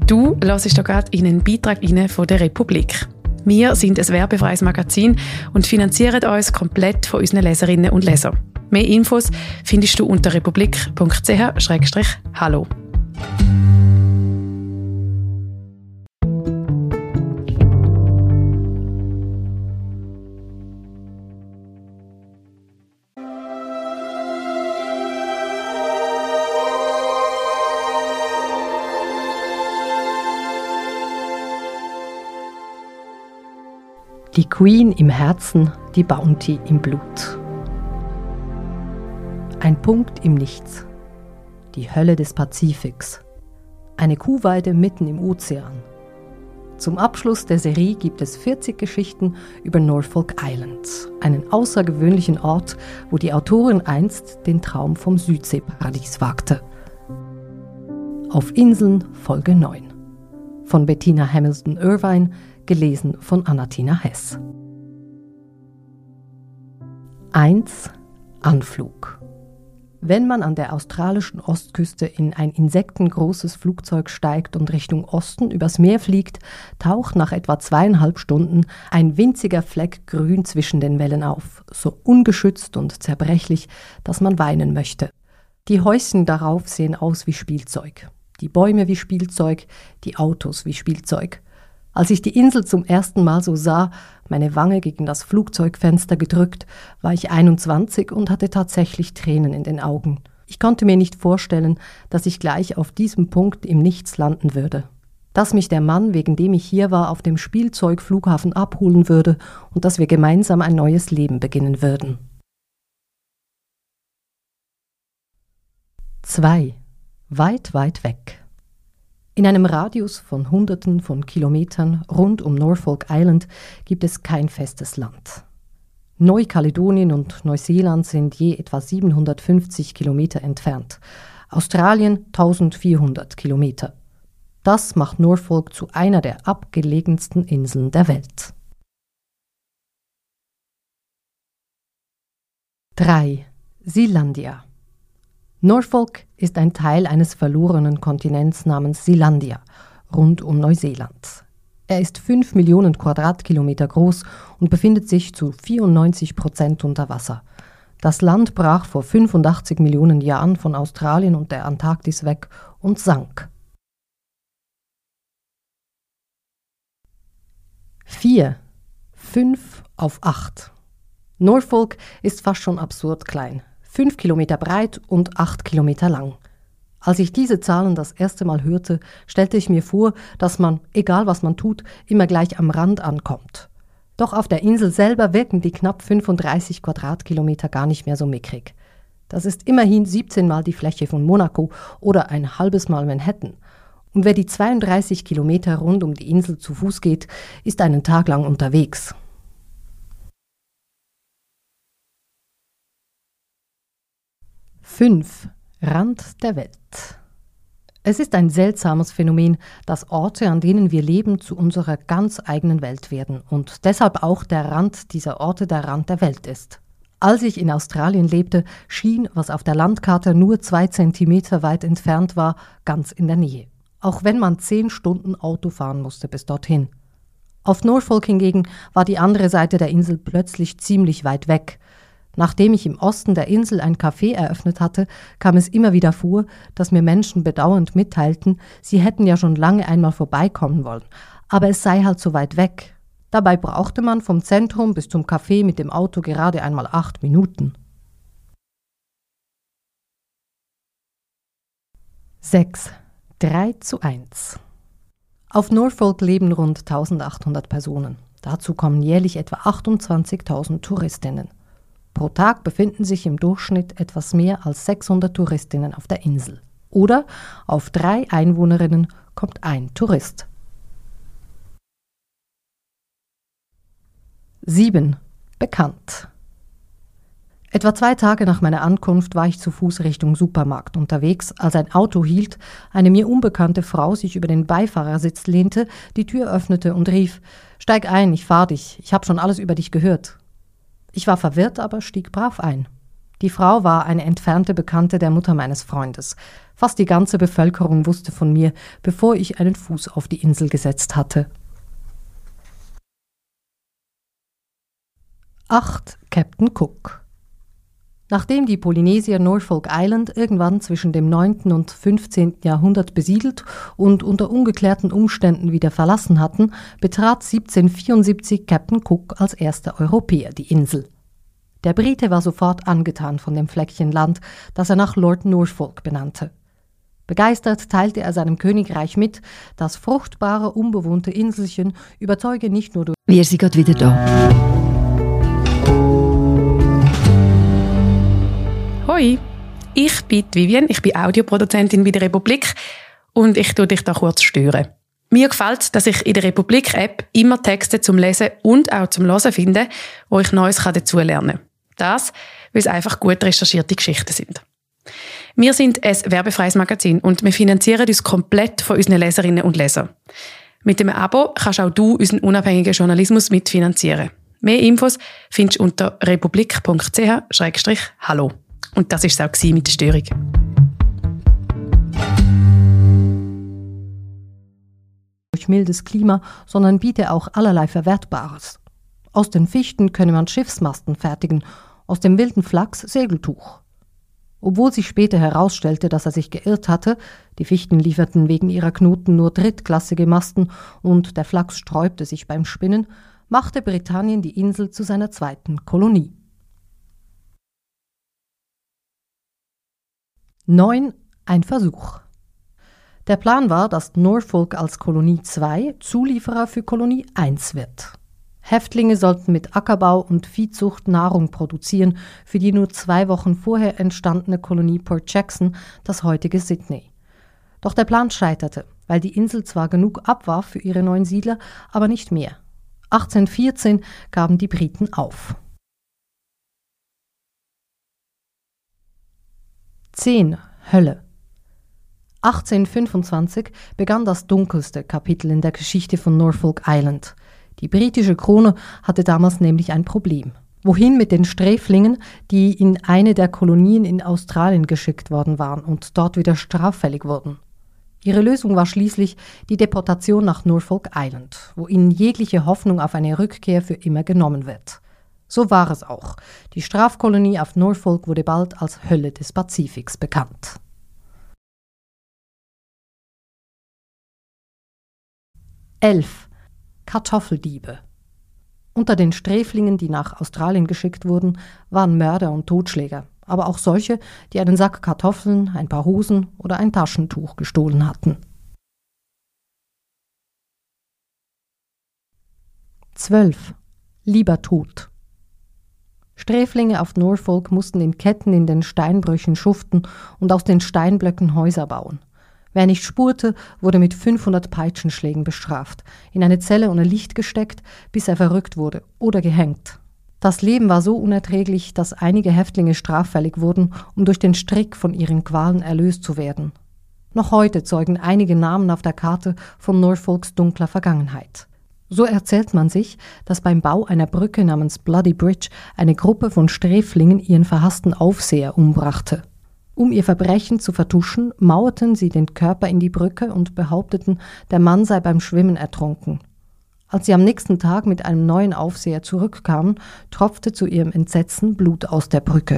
Du hörst hier gerade in einen Beitrag von der Republik. Wir sind ein werbefreies Magazin und finanzieren uns komplett von unseren Leserinnen und Lesern. Mehr Infos findest du unter republik.ch/hallo. Die Queen im Herzen, die Bounty im Blut. Ein Punkt im Nichts. Die Hölle des Pazifiks. Eine Kuhweide mitten im Ozean. Zum Abschluss der Serie gibt es 40 Geschichten über Norfolk Island, einen außergewöhnlichen Ort, wo die Autorin einst den Traum vom Südseeparadies wagte. Auf Inseln Folge 9. Von Bettina Hamilton-Irvine, gelesen von Anna-Tina Hess. 1. Anflug. Wenn man an der australischen Ostküste in ein insektengroßes Flugzeug steigt und Richtung Osten übers Meer fliegt, taucht nach etwa 2,5 Stunden ein winziger Fleck Grün zwischen den Wellen auf, so ungeschützt und zerbrechlich, dass man weinen möchte. Die Häuschen darauf sehen aus wie Spielzeug, die Bäume wie Spielzeug, die Autos wie Spielzeug. Als ich die Insel zum ersten Mal so sah, meine Wange gegen das Flugzeugfenster gedrückt, war ich 21 und hatte tatsächlich Tränen in den Augen. Ich konnte mir nicht vorstellen, dass ich gleich auf diesem Punkt im Nichts landen würde. Dass mich der Mann, wegen dem ich hier war, auf dem Spielzeugflughafen abholen würde und dass wir gemeinsam ein neues Leben beginnen würden. 2. Weit, weit weg. In einem Radius von Hunderten von Kilometern rund um Norfolk Island gibt es kein festes Land. Neukaledonien und Neuseeland sind je etwa 750 Kilometer entfernt, Australien 1400 Kilometer. Das macht Norfolk zu einer der abgelegensten Inseln der Welt. 3. Sealandia. Norfolk ist ein Teil eines verlorenen Kontinents namens Sealandia, rund um Neuseeland. Er ist 5 Millionen Quadratkilometer groß und befindet sich zu 94% unter Wasser. Das Land brach vor 85 Millionen Jahren von Australien und der Antarktis weg und sank. 4. 5 auf 8. Norfolk ist fast schon absurd klein. 5 Kilometer breit und 8 Kilometer lang. Als ich diese Zahlen das erste Mal hörte, stellte ich mir vor, dass man, egal was man tut, immer gleich am Rand ankommt. Doch auf der Insel selber wirken die knapp 35 Quadratkilometer gar nicht mehr so mickrig. Das ist immerhin 17 Mal die Fläche von Monaco oder ein halbes Mal Manhattan. Und wer die 32 Kilometer rund um die Insel zu Fuß geht, ist einen Tag lang unterwegs. 5. Rand der Welt. Es ist ein seltsames Phänomen, dass Orte, an denen wir leben, zu unserer ganz eigenen Welt werden und deshalb auch der Rand dieser Orte der Rand der Welt ist. Als ich in Australien lebte, schien, was auf der Landkarte nur 2 Zentimeter weit entfernt war, ganz in der Nähe. Auch wenn man 10 Stunden Auto fahren musste bis dorthin. Auf Norfolk hingegen war die andere Seite der Insel plötzlich ziemlich weit weg. Nachdem ich im Osten der Insel ein Café eröffnet hatte, kam es immer wieder vor, dass mir Menschen bedauernd mitteilten, sie hätten ja schon lange einmal vorbeikommen wollen, aber es sei halt so weit weg. Dabei brauchte man vom Zentrum bis zum Café mit dem Auto gerade einmal 8 Minuten. 6. 3:1. Auf Norfolk leben rund 1800 Personen. Dazu kommen jährlich etwa 28.000 Touristinnen. Pro Tag befinden sich im Durchschnitt etwas mehr als 600 Touristinnen auf der Insel. Oder auf 3 Einwohnerinnen kommt ein Tourist. 7. Bekannt. Etwa 2 Tage nach meiner Ankunft war ich zu Fuß Richtung Supermarkt unterwegs, als ein Auto hielt, eine mir unbekannte Frau sich über den Beifahrersitz lehnte, die Tür öffnete und rief: »Steig ein, ich fahr dich, ich habe schon alles über dich gehört.« Ich war verwirrt, aber stieg brav ein. Die Frau war eine entfernte Bekannte der Mutter meines Freundes. Fast die ganze Bevölkerung wusste von mir, bevor ich einen Fuß auf die Insel gesetzt hatte. 8. Captain Cook. Nachdem die Polynesier Norfolk Island irgendwann zwischen dem 9. und 15. Jahrhundert besiedelt und unter ungeklärten Umständen wieder verlassen hatten, betrat 1774 Captain Cook als erster Europäer die Insel. Der Brite war sofort angetan von dem Fleckchen Land, das er nach Lord Norfolk benannte. Begeistert teilte er seinem Königreich mit, das fruchtbare, unbewohnte Inselchen überzeuge nicht nur durch... Wir sind gerade wieder da. Hoi, ich bin Vivian, ich bin Audioproduzentin bei der Republik und ich tue dich da kurz stören. Mir gefällt es, dass ich in der Republik-App immer Texte zum Lesen und auch zum Hören finde, wo ich Neues dazulernen kann. Das, weil es einfach gut recherchierte Geschichten sind. Wir sind ein werbefreies Magazin und wir finanzieren uns komplett von unseren Leserinnen und Lesern. Mit dem Abo kannst auch du unseren unabhängigen Journalismus mitfinanzieren. Mehr Infos findest du unter republik.ch/hallo. Und das war es auch mit der Störung. Durch mildes Klima, sondern biete auch allerlei Verwertbares. Aus den Fichten könne man Schiffsmasten fertigen, aus dem wilden Flachs Segeltuch. Obwohl sich später herausstellte, dass er sich geirrt hatte, die Fichten lieferten wegen ihrer Knoten nur drittklassige Masten und der Flachs sträubte sich beim Spinnen, machte Britannien die Insel zu seiner zweiten Kolonie. 9. Ein Versuch. Der Plan war, dass Norfolk als Kolonie 2 Zulieferer für Kolonie 1 wird. Häftlinge sollten mit Ackerbau und Viehzucht Nahrung produzieren für die nur 2 Wochen vorher entstandene Kolonie Port Jackson, das heutige Sydney. Doch der Plan scheiterte, weil die Insel zwar genug abwarf für ihre neuen Siedler, aber nicht mehr. 1814 gaben die Briten auf. 10. Hölle. 1825 begann das dunkelste Kapitel in der Geschichte von Norfolk Island. Die britische Krone hatte damals nämlich ein Problem. Wohin mit den Sträflingen, die in eine der Kolonien in Australien geschickt worden waren und dort wieder straffällig wurden? Ihre Lösung war schließlich die Deportation nach Norfolk Island, wo ihnen jegliche Hoffnung auf eine Rückkehr für immer genommen wird. So war es auch. Die Strafkolonie auf Norfolk wurde bald als Hölle des Pazifiks bekannt. Kartoffeldiebe. Unter den Sträflingen, die nach Australien geschickt wurden, waren Mörder und Totschläger, aber auch solche, die einen Sack Kartoffeln, ein paar Hosen oder ein Taschentuch gestohlen hatten. 12. Lieber tot. Sträflinge auf Norfolk mussten in Ketten in den Steinbrüchen schuften und aus den Steinblöcken Häuser bauen. Wer nicht spurte, wurde mit 500 Peitschenschlägen bestraft, in eine Zelle ohne Licht gesteckt, bis er verrückt wurde oder gehängt. Das Leben war so unerträglich, dass einige Häftlinge straffällig wurden, um durch den Strick von ihren Qualen erlöst zu werden. Noch heute zeugen einige Namen auf der Karte von Norfolks dunkler Vergangenheit. So erzählt man sich, dass beim Bau einer Brücke namens Bloody Bridge eine Gruppe von Sträflingen ihren verhassten Aufseher umbrachte. Um ihr Verbrechen zu vertuschen, mauerten sie den Körper in die Brücke und behaupteten, der Mann sei beim Schwimmen ertrunken. Als sie am nächsten Tag mit einem neuen Aufseher zurückkamen, tropfte zu ihrem Entsetzen Blut aus der Brücke.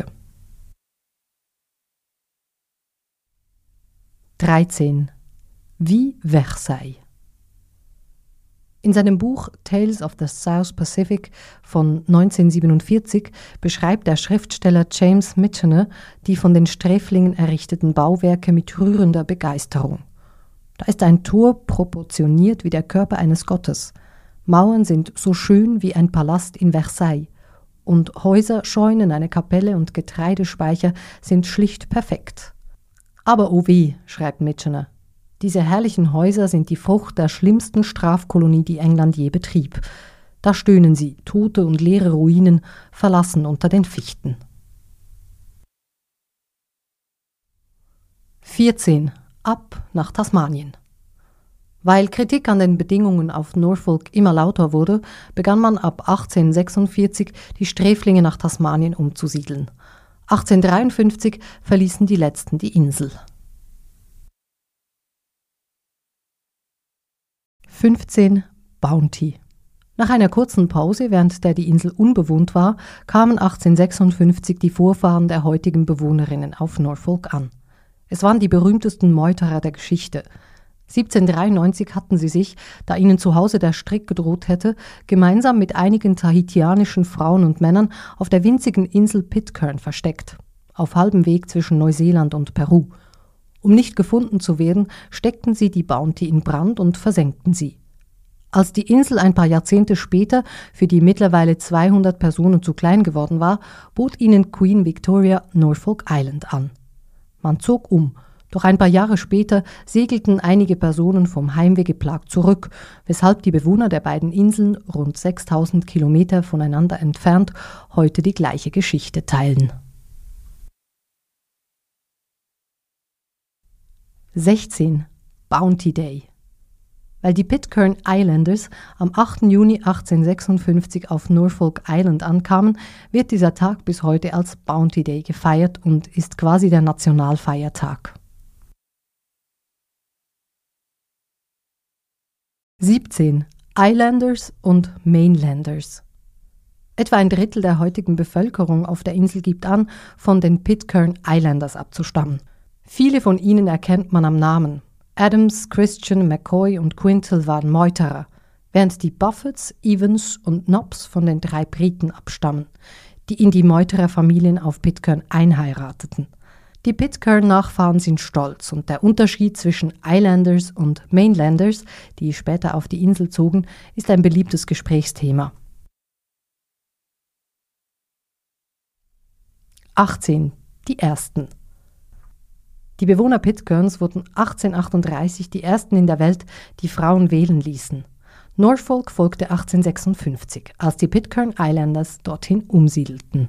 13. Wie Versailles. In seinem Buch Tales of the South Pacific von 1947 beschreibt der Schriftsteller James Michener die von den Sträflingen errichteten Bauwerke mit rührender Begeisterung. Da ist ein Tor proportioniert wie der Körper eines Gottes. Mauern sind so schön wie ein Palast in Versailles. Und Häuser, Scheunen, eine Kapelle und Getreidespeicher sind schlicht perfekt. Aber oh weh, schreibt Michener. Diese herrlichen Häuser sind die Frucht der schlimmsten Strafkolonie, die England je betrieb. Da stöhnen sie, tote und leere Ruinen, verlassen unter den Fichten. 14. Ab nach Tasmanien. Weil Kritik an den Bedingungen auf Norfolk immer lauter wurde, begann man ab 1846 die Sträflinge nach Tasmanien umzusiedeln. 1853 verließen die Letzten die Insel. 15. Bounty. Nach einer kurzen Pause, während der die Insel unbewohnt war, kamen 1856 die Vorfahren der heutigen Bewohnerinnen auf Norfolk an. Es waren die berühmtesten Meuterer der Geschichte. 1793 hatten sie sich, da ihnen zu Hause der Strick gedroht hätte, gemeinsam mit einigen tahitianischen Frauen und Männern auf der winzigen Insel Pitcairn versteckt, auf halbem Weg zwischen Neuseeland und Peru. Um nicht gefunden zu werden, steckten sie die Bounty in Brand und versenkten sie. Als die Insel ein paar Jahrzehnte später für die mittlerweile 200 Personen zu klein geworden war, bot ihnen Queen Victoria Norfolk Island an. Man zog um, doch ein paar Jahre später segelten einige Personen vom Heimweh geplagt zurück, weshalb die Bewohner der beiden Inseln, rund 6000 Kilometer voneinander entfernt, heute die gleiche Geschichte teilen. 16. Bounty Day. Weil die Pitcairn Islanders am 8. Juni 1856 auf Norfolk Island ankamen, wird dieser Tag bis heute als Bounty Day gefeiert und ist quasi der Nationalfeiertag. 17. Islanders und Mainlanders. Etwa ein Drittel der heutigen Bevölkerung auf der Insel gibt an, von den Pitcairn Islanders abzustammen. Viele von ihnen erkennt man am Namen. Adams, Christian, McCoy und Quintal waren Meuterer, während die Buffets, Evans und Nobbs von den 3 Briten abstammen, die in die Meutererfamilien auf Pitcairn einheirateten. Die Pitcairn-Nachfahren sind stolz und der Unterschied zwischen Islanders und Mainlanders, die später auf die Insel zogen, ist ein beliebtes Gesprächsthema. 18. Die Ersten. Die Bewohner Pitcairns wurden 1838 die ersten in der Welt, die Frauen wählen ließen. Norfolk folgte 1856, als die Pitcairn Islanders dorthin umsiedelten.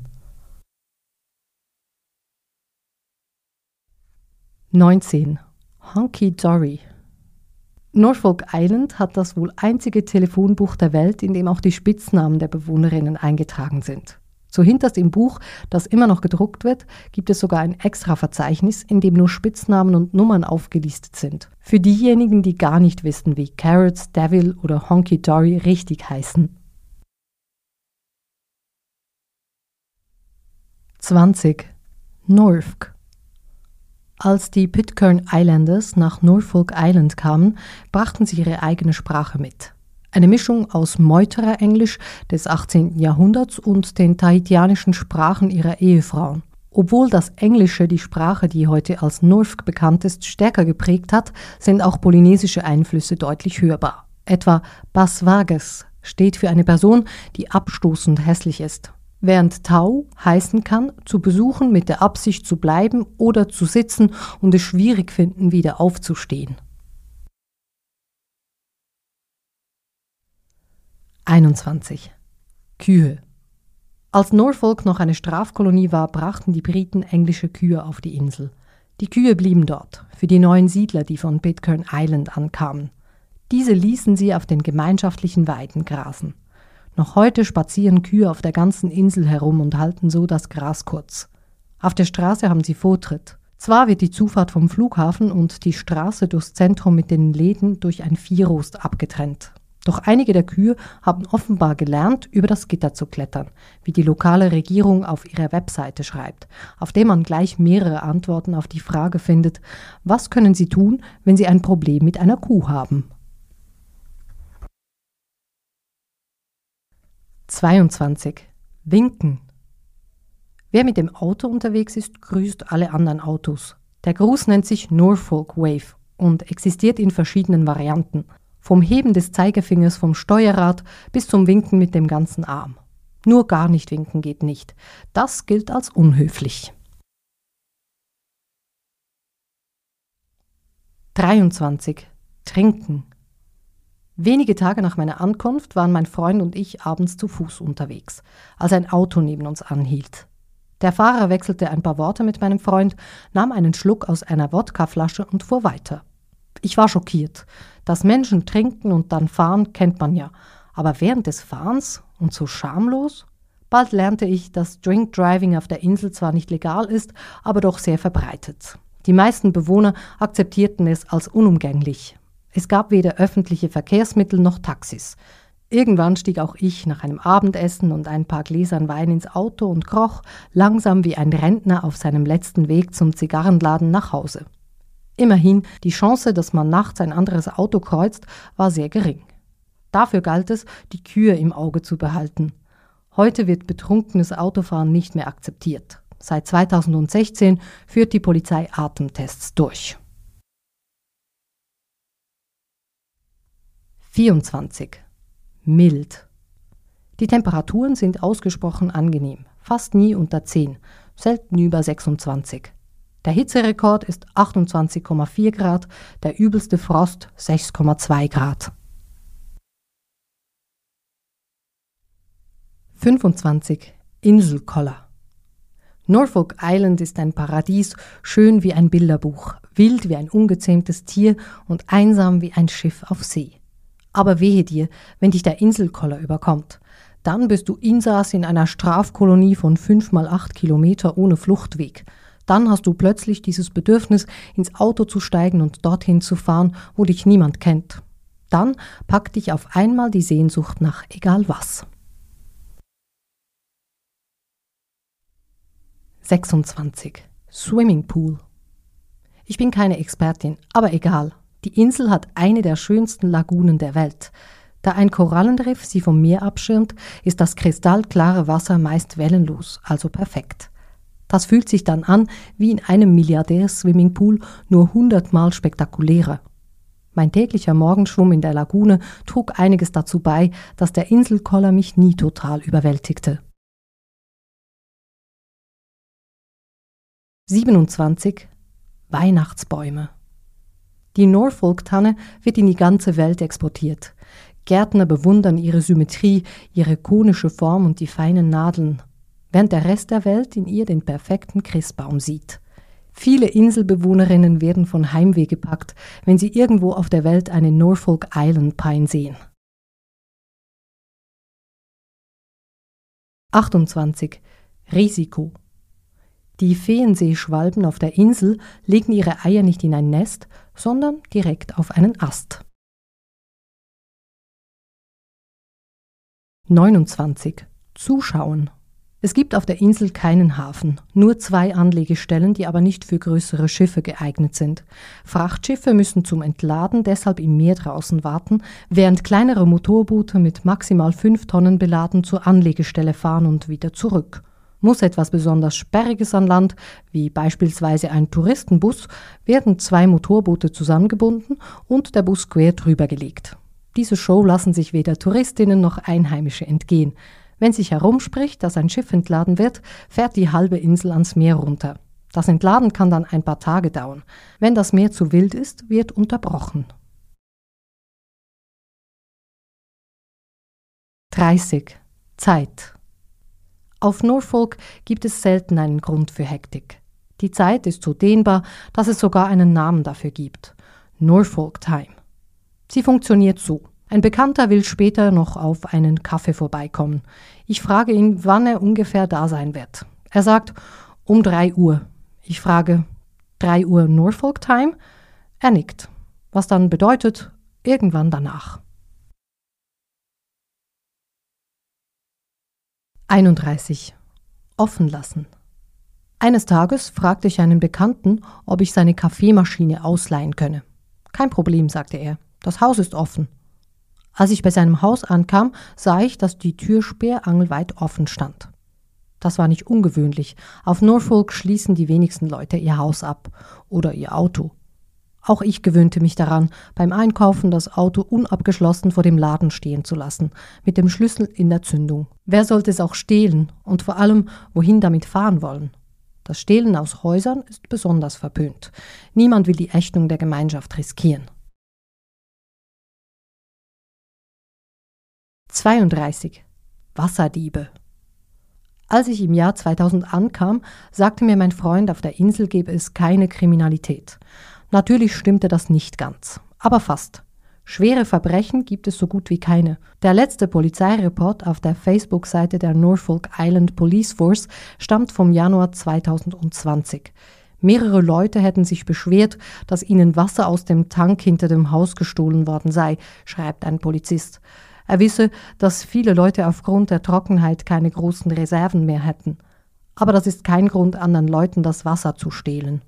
19. Hunky Dory. Norfolk Island hat das wohl einzige Telefonbuch der Welt, in dem auch die Spitznamen der Bewohnerinnen eingetragen sind. Zuhinterst im Buch, das immer noch gedruckt wird, gibt es sogar ein Extra-Verzeichnis, in dem nur Spitznamen und Nummern aufgelistet sind. Für diejenigen, die gar nicht wissen, wie Carrots, Devil oder Hunky Dory richtig heißen. 20. Norfolk. Als die Pitcairn Islanders nach Norfolk Island kamen, brachten sie ihre eigene Sprache mit. Eine Mischung aus Meuterer-Englisch des 18. Jahrhunderts und den tahitianischen Sprachen ihrer Ehefrauen. Obwohl das Englische die Sprache, die heute als Norfolk bekannt ist, stärker geprägt hat, sind auch polynesische Einflüsse deutlich hörbar. Etwa Baswages steht für eine Person, die abstoßend hässlich ist, während Tau heißen kann, zu besuchen mit der Absicht zu bleiben oder zu sitzen und es schwierig finden, wieder aufzustehen. 21. Kühe. Als Norfolk noch eine Strafkolonie war, brachten die Briten englische Kühe auf die Insel. Die Kühe blieben dort, für die neuen Siedler, die von Pitcairn Island ankamen. Diese ließen sie auf den gemeinschaftlichen Weiden grasen. Noch heute spazieren Kühe auf der ganzen Insel herum und halten so das Gras kurz. Auf der Straße haben sie Vortritt. Zwar wird die Zufahrt vom Flughafen und die Straße durchs Zentrum mit den Läden durch ein Viehrost abgetrennt. Doch einige der Kühe haben offenbar gelernt, über das Gitter zu klettern, wie die lokale Regierung auf ihrer Webseite schreibt, auf der man gleich mehrere Antworten auf die Frage findet, was können Sie tun, wenn Sie ein Problem mit einer Kuh haben? 22. Winken. Wer mit dem Auto unterwegs ist, grüßt alle anderen Autos. Der Gruß nennt sich Norfolk Wave und existiert in verschiedenen Varianten. Vom Heben des Zeigefingers vom Steuerrad bis zum Winken mit dem ganzen Arm. Nur gar nicht winken geht nicht. Das gilt als unhöflich. 23. Trinken. Wenige Tage nach meiner Ankunft waren mein Freund und ich abends zu Fuß unterwegs, als ein Auto neben uns anhielt. Der Fahrer wechselte ein paar Worte mit meinem Freund, nahm einen Schluck aus einer Wodkaflasche und fuhr weiter. Ich war schockiert. Dass Menschen trinken und dann fahren, kennt man ja. Aber während des Fahrens und so schamlos? Bald lernte ich, dass Drink Driving auf der Insel zwar nicht legal ist, aber doch sehr verbreitet. Die meisten Bewohner akzeptierten es als unumgänglich. Es gab weder öffentliche Verkehrsmittel noch Taxis. Irgendwann stieg auch ich nach einem Abendessen und ein paar Gläsern Wein ins Auto und kroch langsam wie ein Rentner auf seinem letzten Weg zum Zigarrenladen nach Hause. Immerhin, die Chance, dass man nachts ein anderes Auto kreuzt, war sehr gering. Dafür galt es, die Kühe im Auge zu behalten. Heute wird betrunkenes Autofahren nicht mehr akzeptiert. Seit 2016 führt die Polizei Atemtests durch. 24. Mild. Die Temperaturen sind ausgesprochen angenehm, fast nie unter 10, selten über 26. Der Hitzerekord ist 28,4 Grad, der übelste Frost 6,2 Grad. 25. Inselkoller. Norfolk Island ist ein Paradies, schön wie ein Bilderbuch, wild wie ein ungezähmtes Tier und einsam wie ein Schiff auf See. Aber wehe dir, wenn dich der Inselkoller überkommt. Dann bist du Insass in einer Strafkolonie von 5x8 Kilometer ohne Fluchtweg. Dann hast du plötzlich dieses Bedürfnis, ins Auto zu steigen und dorthin zu fahren, wo dich niemand kennt. Dann packt dich auf einmal die Sehnsucht nach egal was. 26. Swimmingpool. Ich bin keine Expertin, aber egal. Die Insel hat eine der schönsten Lagunen der Welt. Da ein Korallenriff sie vom Meer abschirmt, ist das kristallklare Wasser meist wellenlos, also perfekt. Das fühlt sich dann an wie in einem Milliardärs-Swimmingpool, nur 100-mal spektakulärer. Mein täglicher Morgenschwumm in der Lagune trug einiges dazu bei, dass der Inselkoller mich nie total überwältigte. 27. Weihnachtsbäume. Die Norfolk-Tanne wird in die ganze Welt exportiert. Gärtner bewundern ihre Symmetrie, ihre konische Form und die feinen Nadeln, während der Rest der Welt in ihr den perfekten Christbaum sieht. Viele Inselbewohnerinnen werden von Heimweh gepackt, wenn sie irgendwo auf der Welt eine Norfolk Island Pine sehen. 28. Risiko. Die Feenseeschwalben auf der Insel legen ihre Eier nicht in ein Nest, sondern direkt auf einen Ast. 29. Zuschauen. Es gibt auf der Insel keinen Hafen, nur 2 Anlegestellen, die aber nicht für größere Schiffe geeignet sind. Frachtschiffe müssen zum Entladen deshalb im Meer draußen warten, während kleinere Motorboote mit maximal 5 Tonnen beladen zur Anlegestelle fahren und wieder zurück. Muss etwas besonders Sperriges an Land, wie beispielsweise ein Touristenbus, werden 2 Motorboote zusammengebunden und der Bus quer drüber gelegt. Diese Show lassen sich weder Touristinnen noch Einheimische entgehen. Wenn sich herumspricht, dass ein Schiff entladen wird, fährt die halbe Insel ans Meer runter. Das Entladen kann dann ein paar Tage dauern. Wenn das Meer zu wild ist, wird unterbrochen. 30. Zeit. Auf Norfolk gibt es selten einen Grund für Hektik. Die Zeit ist so dehnbar, dass es sogar einen Namen dafür gibt. Norfolk Time. Sie funktioniert so. Ein Bekannter will später noch auf einen Kaffee vorbeikommen. Ich frage ihn, wann er ungefähr da sein wird. Er sagt, um 3 Uhr. Ich frage, 3 Uhr Norfolk Time? Er nickt. Was dann bedeutet, irgendwann danach. 31. Offen lassen. Eines Tages fragte ich einen Bekannten, ob ich seine Kaffeemaschine ausleihen könne. Kein Problem, sagte er. Das Haus ist offen. Als ich bei seinem Haus ankam, sah ich, dass die Tür sperrangelweit offen stand. Das war nicht ungewöhnlich. Auf Norfolk schließen die wenigsten Leute ihr Haus ab oder ihr Auto. Auch ich gewöhnte mich daran, beim Einkaufen das Auto unabgeschlossen vor dem Laden stehen zu lassen, mit dem Schlüssel in der Zündung. Wer sollte es auch stehlen und vor allem, wohin damit fahren wollen? Das Stehlen aus Häusern ist besonders verpönt. Niemand will die Ächtung der Gemeinschaft riskieren. 32. Wasserdiebe. Als ich im Jahr 2000 ankam, sagte mir mein Freund, auf der Insel gebe es keine Kriminalität. Natürlich stimmte das nicht ganz, aber fast. Schwere Verbrechen gibt es so gut wie keine. Der letzte Polizeireport auf der Facebook-Seite der Norfolk Island Police Force stammt vom Januar 2020. Mehrere Leute hätten sich beschwert, dass ihnen Wasser aus dem Tank hinter dem Haus gestohlen worden sei, schreibt ein Polizist. Er wisse, dass viele Leute aufgrund der Trockenheit keine großen Reserven mehr hätten. Aber das ist kein Grund, anderen Leuten das Wasser zu stehlen.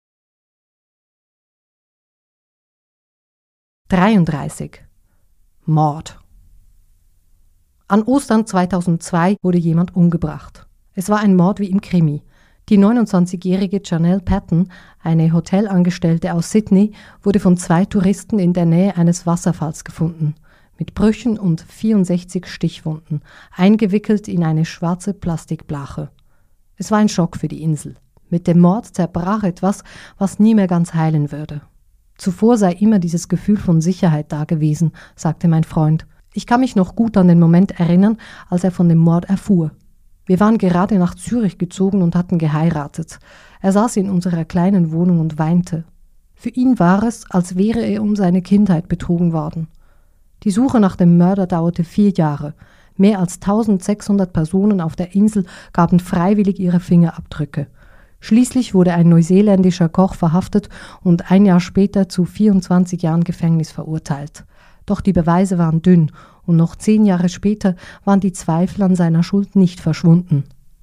33. Mord. An Ostern 2002 wurde jemand umgebracht. Es war ein Mord wie im Krimi. Die 29-jährige Janelle Patton, eine Hotelangestellte aus Sydney, wurde von 2 Touristen in der Nähe eines Wasserfalls gefunden. Mit Brüchen und 64 Stichwunden, eingewickelt in eine schwarze Plastikblache. Es war ein Schock für die Insel. Mit dem Mord zerbrach etwas, was nie mehr ganz heilen würde. Zuvor sei immer dieses Gefühl von Sicherheit da gewesen, sagte mein Freund. Ich kann mich noch gut an den Moment erinnern, als er von dem Mord erfuhr. Wir waren gerade nach Zürich gezogen und hatten geheiratet. Er saß in unserer kleinen Wohnung und weinte. Für ihn war es, als wäre er um seine Kindheit betrogen worden. Die Suche nach dem Mörder dauerte 4 Jahre. Mehr als 1600 Personen auf der Insel gaben freiwillig ihre Fingerabdrücke. Schließlich wurde ein neuseeländischer Koch verhaftet und 1 Jahr später zu 24 Jahren Gefängnis verurteilt. Doch die Beweise waren dünn und noch 10 Jahre später waren die Zweifel an seiner Schuld nicht verschwunden.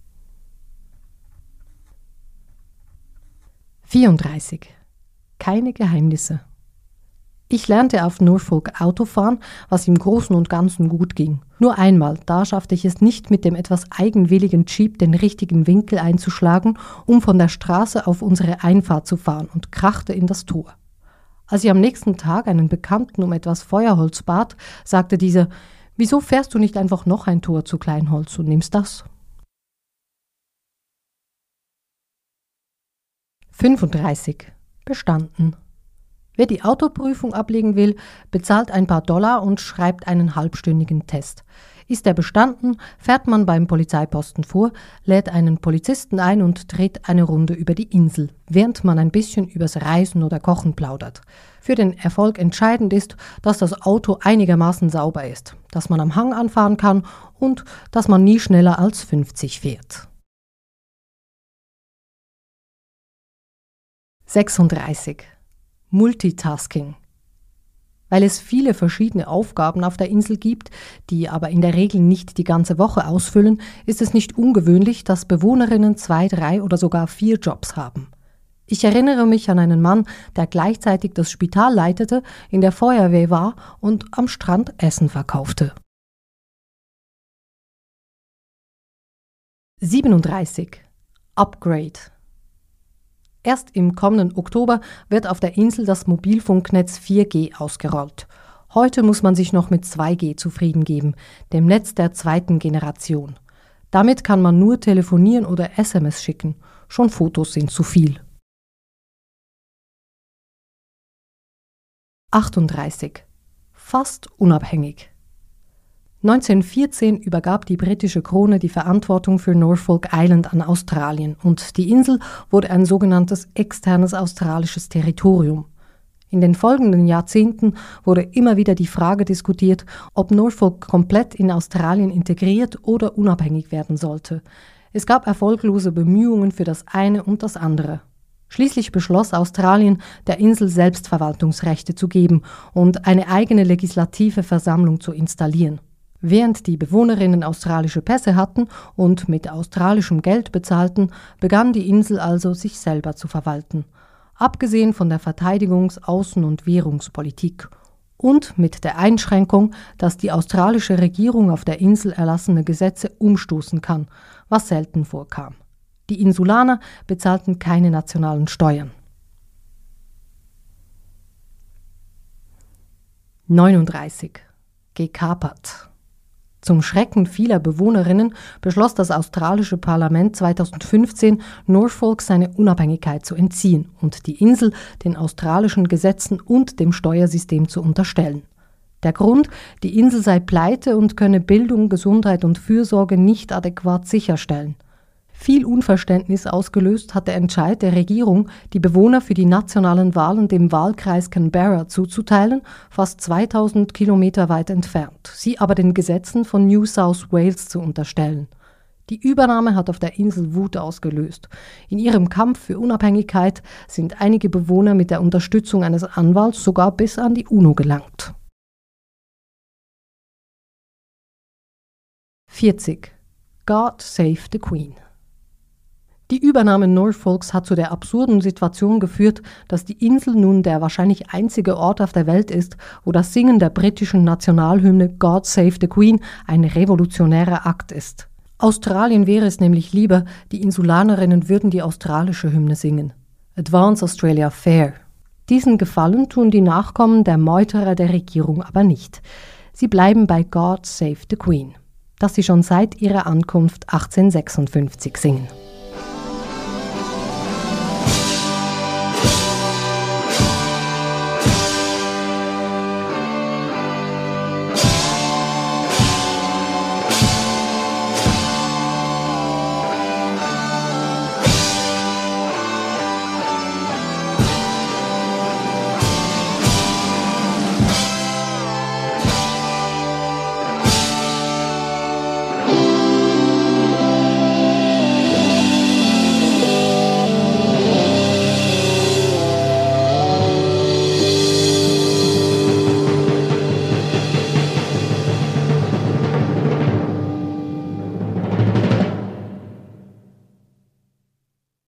34. Keine Geheimnisse. Ich lernte auf Norfolk Autofahren, was im Großen und Ganzen gut ging. Nur einmal, da schaffte ich es nicht, mit dem etwas eigenwilligen Jeep den richtigen Winkel einzuschlagen, um von der Straße auf unsere Einfahrt zu fahren und krachte in das Tor. Als ich am nächsten Tag einen Bekannten um etwas Feuerholz bat, sagte dieser: »Wieso fährst du nicht einfach noch ein Tor zu Kleinholz und nimmst das?« 35. Bestanden. Wer die Autoprüfung ablegen will, bezahlt ein paar $, und schreibt einen halbstündigen Test. Ist er bestanden, fährt man beim Polizeiposten vor, lädt einen Polizisten ein und dreht eine Runde über die Insel, während man ein bisschen übers Reisen oder Kochen plaudert. Für den Erfolg entscheidend ist, dass das Auto einigermaßen sauber ist, dass man am Hang anfahren kann und dass man nie schneller als 50 fährt. 36. Multitasking. Weil es viele verschiedene Aufgaben auf der Insel gibt, die aber in der Regel nicht die ganze Woche ausfüllen, ist es nicht ungewöhnlich, dass Bewohnerinnen 2, 3 oder sogar 4 Jobs haben. Ich erinnere mich an einen Mann, der gleichzeitig das Spital leitete, in der Feuerwehr war und am Strand Essen verkaufte. 37. Upgrade. Erst im kommenden Oktober wird auf der Insel das Mobilfunknetz 4G ausgerollt. Heute muss man sich noch mit 2G zufrieden geben, dem Netz der 2. Generation. Damit kann man nur telefonieren oder SMS schicken. Schon Fotos sind zu viel. 38. Fast unabhängig. 1914 übergab die britische Krone die Verantwortung für Norfolk Island an Australien und die Insel wurde ein sogenanntes externes australisches Territorium. In den folgenden Jahrzehnten wurde immer wieder die Frage diskutiert, ob Norfolk komplett in Australien integriert oder unabhängig werden sollte. Es gab erfolglose Bemühungen für das eine und das andere. Schließlich beschloss Australien, der Insel Selbstverwaltungsrechte zu geben und eine eigene legislative Versammlung zu installieren. Während die Bewohnerinnen australische Pässe hatten und mit australischem Geld bezahlten, begann die Insel also, sich selber zu verwalten. Abgesehen von der Verteidigungs-, Außen- und Währungspolitik. Und mit der Einschränkung, dass die australische Regierung auf der Insel erlassene Gesetze umstoßen kann, was selten vorkam. Die Insulaner bezahlten keine nationalen Steuern. 39. Gekapert. Zum Schrecken vieler Bewohnerinnen beschloss das australische Parlament 2015, Norfolk seine Unabhängigkeit zu entziehen und die Insel den australischen Gesetzen und dem Steuersystem zu unterstellen. Der Grund: die Insel sei pleite und könne Bildung, Gesundheit und Fürsorge nicht adäquat sicherstellen. Viel Unverständnis ausgelöst hat der Entscheid der Regierung, die Bewohner für die nationalen Wahlen dem Wahlkreis Canberra zuzuteilen, fast 2000 Kilometer weit entfernt, sie aber den Gesetzen von New South Wales zu unterstellen. Die Übernahme hat auf der Insel Wut ausgelöst. In ihrem Kampf für Unabhängigkeit sind einige Bewohner mit der Unterstützung eines Anwalts sogar bis an die UNO gelangt. 40. God Save the Queen. Die Übernahme Norfolks hat zu der absurden Situation geführt, dass die Insel nun der wahrscheinlich einzige Ort auf der Welt ist, wo das Singen der britischen Nationalhymne God Save the Queen ein revolutionärer Akt ist. Australien wäre es nämlich lieber, die Insulanerinnen würden die australische Hymne singen. Advance Australia Fair. Diesen Gefallen tun die Nachkommen der Meuterer der Regierung aber nicht. Sie bleiben bei God Save the Queen, das sie schon seit ihrer Ankunft 1856 singen.